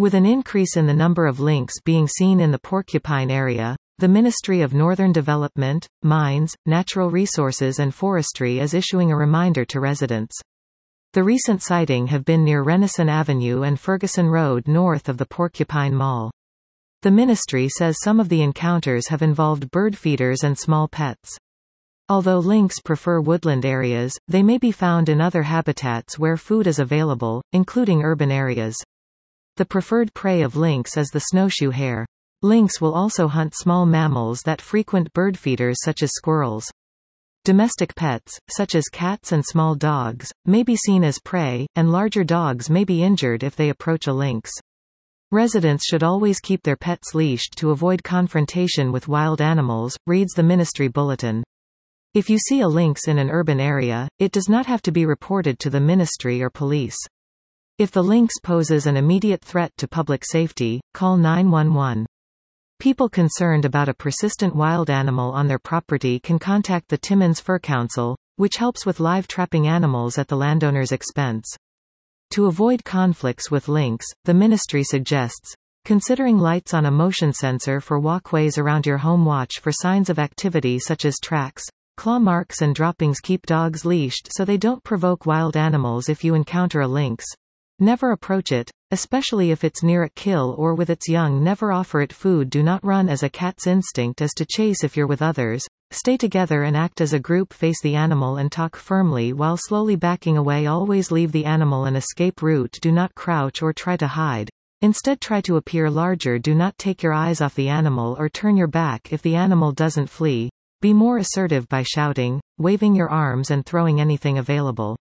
With an increase in the number of lynx being seen in the Porcupine area, the Ministry of Northern Development, Mines, Natural Resources and Forestry is issuing a reminder to residents. The recent sighting have been near Renison Avenue and Ferguson Road north of the Porcupine Mall. The ministry says some of the encounters have involved bird feeders and small pets. Although lynx prefer woodland areas, they may be found in other habitats where food is available, including urban areas. The preferred prey of lynx is the snowshoe hare. Lynx will also hunt small mammals that frequent bird feeders such as squirrels. Domestic pets, such as cats and small dogs, may be seen as prey, and larger dogs may be injured if they approach a lynx. Residents should always keep their pets leashed to avoid confrontation with wild animals, reads the ministry bulletin. If you see a lynx in an urban area, it does not have to be reported to the ministry or police. If the lynx poses an immediate threat to public safety, call 911. People concerned about a persistent wild animal on their property can contact the Timmins Fur Council, which helps with live trapping animals at the landowner's expense. To avoid conflicts with lynx, the ministry suggests considering lights on a motion sensor for walkways around your home. Watch for signs of activity such as tracks, claw marks and droppings. Keep dogs leashed so they don't provoke wild animals. If you encounter a lynx, never approach it, especially if it's near a kill or with its young. Never offer it food. Do not run, as a cat's instinct is to chase if you're with others. Stay together and act as a group. Face the animal and talk firmly while slowly backing away. Always leave the animal an escape route. Do not crouch or try to hide. Instead, try to appear larger. Do not take your eyes off the animal or turn your back if the animal doesn't flee. Be more assertive by shouting, waving your arms and throwing anything available.